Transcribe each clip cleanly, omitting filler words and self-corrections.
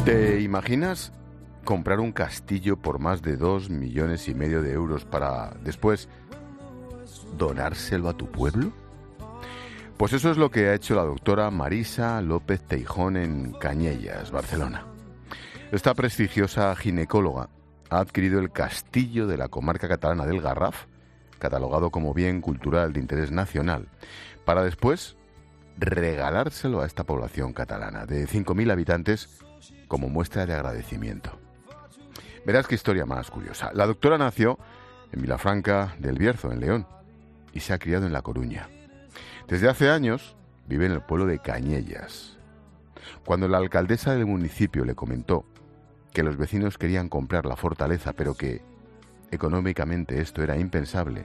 ¿Te imaginas comprar un castillo por más de 2,5 millones de euros para después donárselo a tu pueblo? Pues eso es lo que ha hecho la doctora Marisa López Teijón en Canyelles, Barcelona. Esta prestigiosa ginecóloga ha adquirido el castillo de la comarca catalana del Garraf, catalogado como bien cultural de interés nacional, para después regalárselo a esta población catalana de 5.000 habitantes como muestra de agradecimiento. Verás qué historia más curiosa. La doctora nació en Vilafranca del Bierzo, en León, y se ha criado en La Coruña. Desde hace años vive en el pueblo de Canyelles. Cuando la alcaldesa del municipio le comentó que los vecinos querían comprar la fortaleza, pero que económicamente esto era impensable,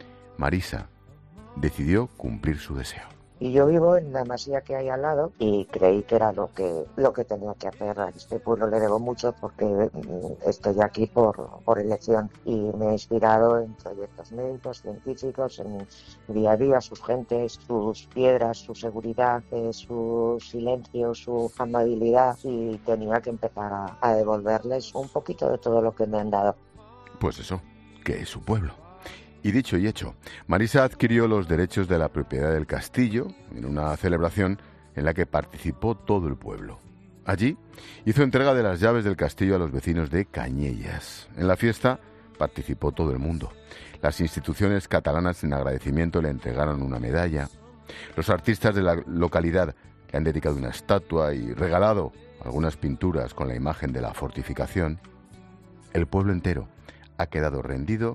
Marisa decidió cumplir su deseo. Y yo vivo en la masía que hay al lado y creí que era lo que tenía que hacer. A este pueblo le debo mucho porque estoy aquí por elección y me he inspirado en proyectos médicos, científicos, en día a día, sus gentes, sus piedras, su seguridad, su silencio, su amabilidad, y tenía que empezar a devolverles un poquito de todo lo que me han dado. Pues eso, que es su pueblo. Y dicho y hecho, Marisa adquirió los derechos de la propiedad del castillo en una celebración en la que participó todo el pueblo. Allí hizo entrega de las llaves del castillo a los vecinos de Canyelles. En la fiesta participó todo el mundo. Las instituciones catalanas en agradecimiento le entregaron una medalla. Los artistas de la localidad le han dedicado una estatua y regalado algunas pinturas con la imagen de la fortificación. El pueblo entero ha quedado rendido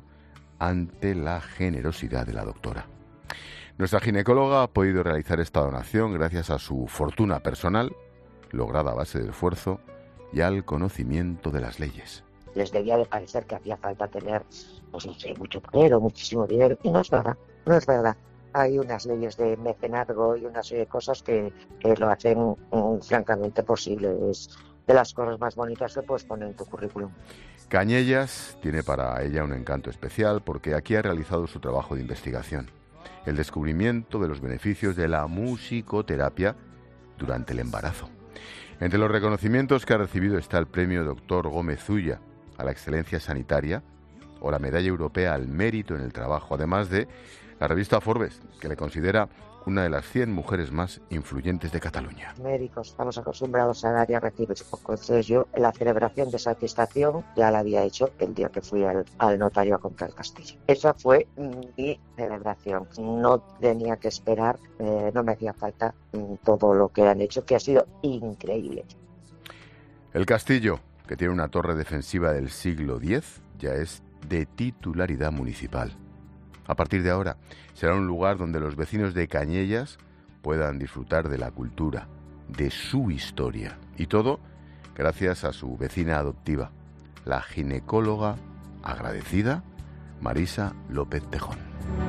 ante la generosidad de la doctora. Nuestra ginecóloga ha podido realizar esta donación gracias a su fortuna personal, lograda a base de esfuerzo y al conocimiento de las leyes. Les debía de parecer que hacía falta tener, pues no sé, mucho dinero, muchísimo dinero, y no es verdad, no es verdad. Hay unas leyes de mecenazgo y una serie de cosas que lo hacen francamente posible. Es de las cosas más bonitas que puedes poner en tu currículum. Canyelles tiene para ella un encanto especial porque aquí ha realizado su trabajo de investigación, el descubrimiento de los beneficios de la musicoterapia durante el embarazo. Entre los reconocimientos que ha recibido está el premio Dr. Gómez Ulla a la excelencia sanitaria o la medalla europea al mérito en el trabajo, además de la revista Forbes, que le considera una de las 100 mujeres más influyentes de Cataluña. Médicos estamos acostumbrados a dar y a recibir poco. Entonces yo la celebración de satisfacción ya la había hecho el día que fui al notario a comprar el castillo. Esa fue mi celebración. No tenía que esperar, no me hacía falta todo lo que han hecho, que ha sido increíble. El castillo, que tiene una torre defensiva del siglo X, ya es de titularidad municipal. A partir de ahora, será un lugar donde los vecinos de Canyelles puedan disfrutar de la cultura, de su historia. Y todo gracias a su vecina adoptiva, la ginecóloga agradecida Marisa López Teijón.